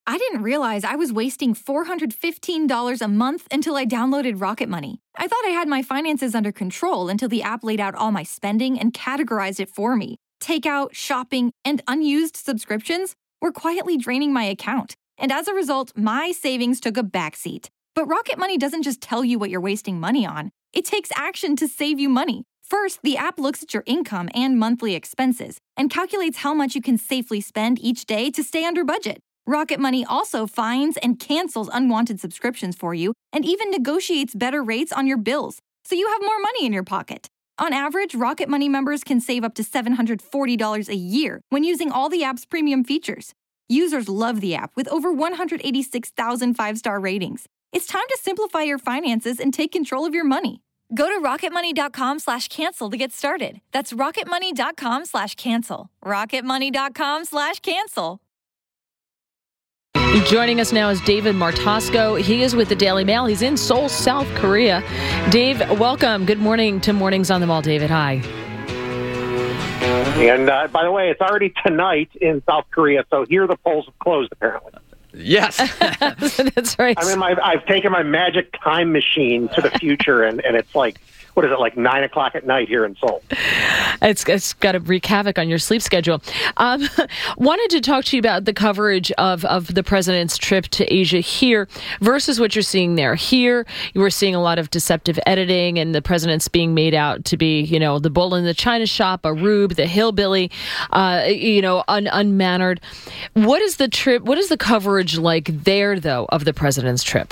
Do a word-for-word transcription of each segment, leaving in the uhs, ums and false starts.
I didn't realize I was wasting four hundred fifteen dollars a month until I downloaded Rocket Money. I thought I had my finances under control until the app laid out all my spending and categorized it for me. Takeout, shopping, and unused subscriptions were quietly draining my account. And as a result, my savings took a backseat. But Rocket Money doesn't just tell you what you're wasting money on. It takes action to save you money. First, the app looks at your income and monthly expenses and calculates how much you can safely spend each day to stay under budget. Rocket Money also finds and cancels unwanted subscriptions for you and even negotiates better rates on your bills, so you have more money in your pocket. On average, Rocket Money members can save up to seven hundred forty dollars a year when using all the app's premium features. Users love the app with over one hundred eighty-six thousand five-star ratings. It's time to simplify your finances and take control of your money. Go to rocketmoney.com slash cancel to get started. That's rocketmoney.com slash cancel. rocketmoney.com slash cancel. Joining us now is David Martosco. He is with the Daily Mail. He's in Seoul, South Korea. Dave, welcome. Good morning to Mornings on the Mall. David, hi. And uh, by the way, it's already tonight in South Korea, so here the polls have closed, apparently. Yes. That's right. I mean, my, I've taken my magic time machine to the future, and, and it's like, what is it, like nine o'clock at night here in Seoul? It's, it's got to wreak havoc on your sleep schedule. Um, wanted to talk to you about the coverage of, of the president's trip to Asia here versus what you're seeing there. Here, you were seeing a lot of deceptive editing, and the president's being made out to be, you know, the bull in the china shop, a rube, the hillbilly, uh, you know, un- unmannered. What is the trip? What is the coverage like there, though, of the president's trip?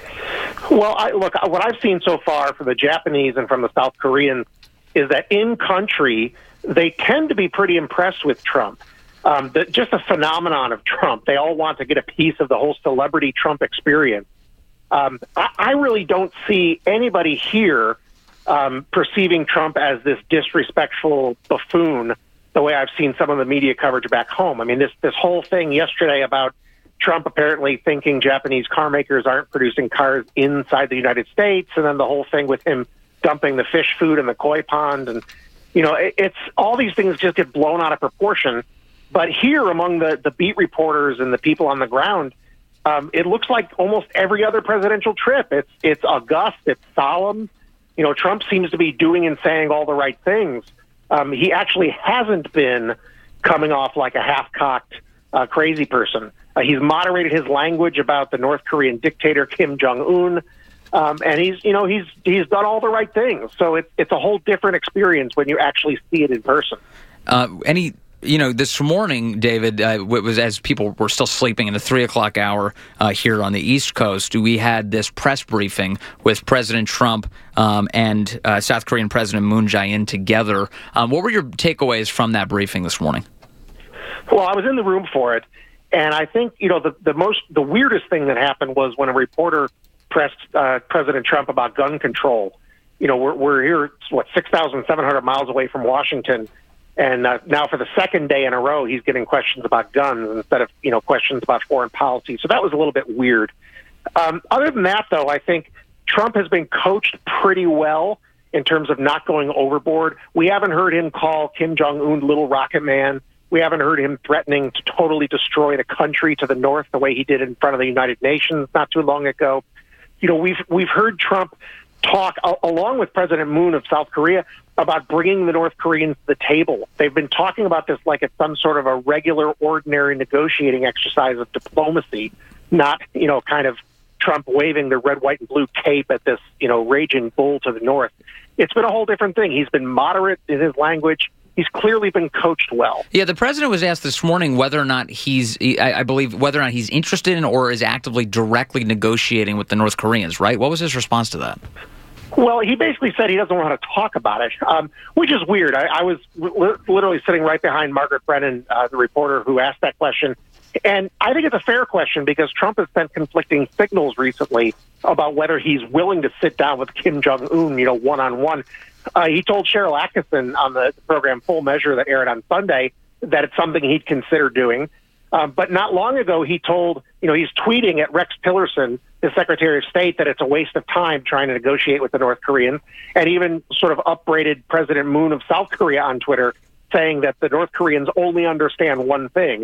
Well, I, look, what I've seen so far from the Japanese and from the South Koreans is that in country, they tend to be pretty impressed with Trump. Um, the, just the phenomenon of Trump. They all want to get a piece of the whole celebrity Trump experience. Um, I, I really don't see anybody here um, perceiving Trump as this disrespectful buffoon the way I've seen some of the media coverage back home. I mean, this this whole thing yesterday about Trump apparently thinking Japanese car makers aren't producing cars inside the United States, and then the whole thing with him dumping the fish food in the koi pond. And, you know, it, it's all these things just get blown out of proportion. But here among the, the beat reporters and the people on the ground, um, it looks like almost every other presidential trip. It's, it's august, it's solemn. You know, Trump seems to be doing and saying all the right things. Um, he actually hasn't been coming off like a half-cocked uh, crazy person. Uh, he's moderated his language about the North Korean dictator Kim Jong-un, um, and he's, you know, he's he's done all the right things. So it's it's a whole different experience when you actually see it in person. Uh, any, you know, this morning, David, uh, it was as people were still sleeping in the three o'clock hour uh, here on the East Coast. We had this press briefing with President Trump um, and uh, South Korean President Moon Jae-in together. Um, what were your takeaways from that briefing this morning? Well, I was in the room for it. And I think, you know, the, the most, the weirdest thing that happened was when a reporter pressed uh, President Trump about gun control. You know, we're, we're here, what, six thousand seven hundred miles away from Washington. And uh, now for the second day in a row, he's getting questions about guns instead of, you know, questions about foreign policy. So that was a little bit weird. Um, other than that, though, I think Trump has been coached pretty well in terms of not going overboard. We haven't heard him call Kim Jong-un Little Rocket Man. We haven't heard him threatening to totally destroy the country to the north the way he did in front of the United Nations not too long ago. You know, we've we've heard Trump talk, uh, along with President Moon of South Korea, about bringing the North Koreans to the table. They've been talking about this like it's some sort of a regular, ordinary negotiating exercise of diplomacy, not, you know, kind of Trump waving the red, white, and blue cape at this, you know, raging bull to the north. It's been a whole different thing. He's been moderate in his language. He's clearly been coached well. Yeah, the president was asked this morning whether or not he's, I, I believe, whether or not he's interested in or is actively directly negotiating with the North Koreans, right? What was his response to that? Well, he basically said he doesn't want to talk about it, um, which is weird. I, I was li- literally sitting right behind Margaret Brennan, uh, the reporter who asked that question. And I think it's a fair question because Trump has sent conflicting signals recently about whether he's willing to sit down with Kim Jong-un, you know, one-on-one. Uh, he told Cheryl Atkinson on the program Full Measure that aired on Sunday that it's something he'd consider doing. Um, but not long ago, he told, you know, he's tweeting at Rex Tillerson, the Secretary of State, that it's a waste of time trying to negotiate with the North Koreans, and even sort of upbraided President Moon of South Korea on Twitter, saying that the North Koreans only understand one thing,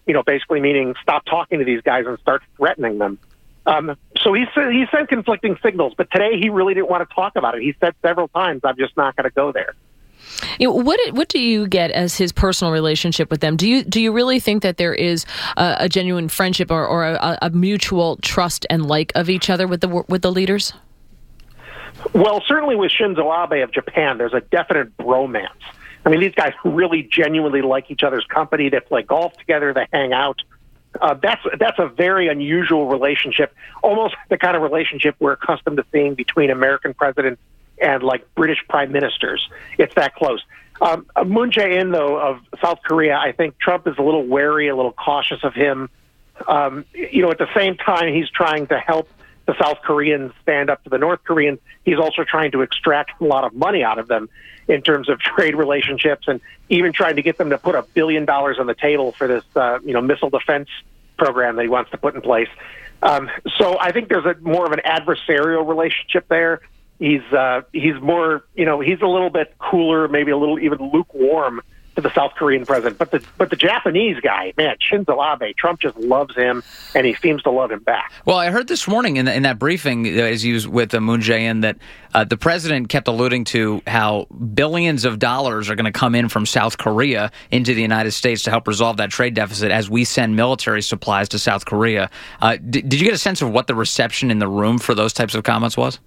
you know, basically meaning stop talking to these guys and start threatening them. Um, so he said he sent conflicting signals, but today he really didn't want to talk about it. He said several times, "I'm just not going to go there." You know, what what do you get as his personal relationship with them? Do you do you really think that there is a, a genuine friendship or, or a, a mutual trust and like of each other with the with the leaders? Well, certainly with Shinzo Abe of Japan, there's a definite bromance. I mean, these guys really genuinely like each other's company. They play golf together. They hang out. Uh, that's that's a very unusual relationship, almost the kind of relationship we're accustomed to seeing between American presidents and, like, British prime ministers. It's that close. Um, Moon Jae-in, though, of South Korea, I think Trump is a little wary, a little cautious of him. Um, you know, at the same time, he's trying to help the South Koreans stand up to the North Koreans. He's also trying to extract a lot of money out of them in terms of trade relationships, and even trying to get them to put a billion dollars on the table for this, uh, you know, missile defense program that he wants to put in place. Um, so I think there's a more of an adversarial relationship there. He's uh, he's more, you know, he's a little bit cooler, maybe a little even lukewarm to the South Korean president. But the but the Japanese guy, man, Shinzo Abe, Trump just loves him, and he seems to love him back. Well, I heard this morning in, the, in that briefing, as you was with uh, Moon Jae-in, that uh, the president kept alluding to how billions of dollars are going to come in from South Korea into the United States to help resolve that trade deficit as we send military supplies to South Korea. Uh, d- did you get a sense of what the reception in the room for those types of comments was?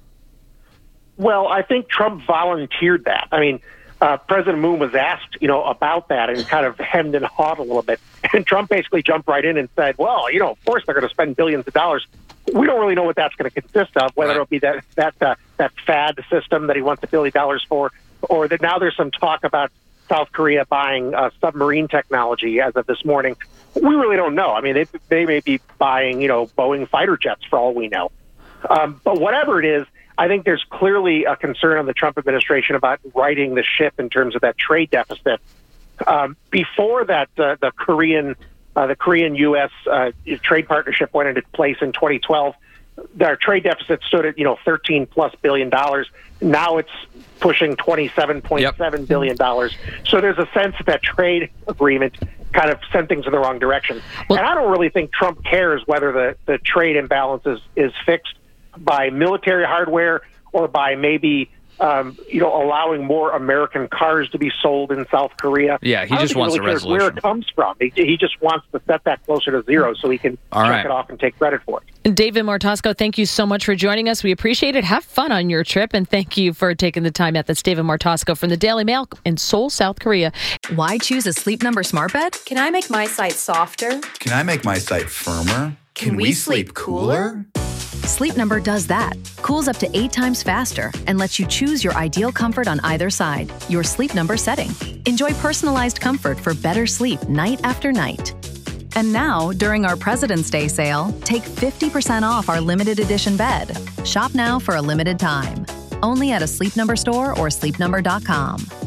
Well, I think Trump volunteered that. I mean, uh, President Moon was asked, you know, about that and kind of hemmed and hawed a little bit. And Trump basically jumped right in and said, well, you know, of course they're going to spend billions of dollars. We don't really know what that's going to consist of, whether right. it'll be that that uh, that FAD system that he wants a billion dollars for, or that now there's some talk about South Korea buying uh, submarine technology as of this morning. We really don't know. I mean, they, they may be buying, you know, Boeing fighter jets for all we know. Um, but whatever it is, I think there's clearly a concern on the Trump administration about righting the ship in terms of that trade deficit. Um, before that, uh, the Korean, uh, the Korean-U S uh, trade partnership went into place in twenty twelve. Their trade deficit stood at, you know, thirteen plus billion dollars. Now it's pushing twenty-seven point seven billion dollars. So there's a sense that that trade agreement kind of sent things in the wrong direction. Well, and I don't really think Trump cares whether the, the trade imbalance is, is fixed by military hardware or by maybe, um, you know, allowing more American cars to be sold in South Korea. Yeah, he just wants really a resolution. Where it comes from. He, he just wants to set that closer to zero so he can All check right. it off and take credit for it. David Martosco, thank you so much for joining us. We appreciate it. Have fun on your trip, and thank you for taking the time out. That's David Martosco from the Daily Mail in Seoul, South Korea. Why choose a Sleep Number smart bed? Can I make my site softer? Can I make my site firmer? Can, Can we, we sleep cooler? Sleep Number does that. Cools up to eight times faster and lets you choose your ideal comfort on either side. Your Sleep Number setting. Enjoy personalized comfort for better sleep night after night. And now, during our President's Day sale, take fifty percent off our limited edition bed. Shop now for a limited time. Only at a Sleep Number store or sleep number dot com.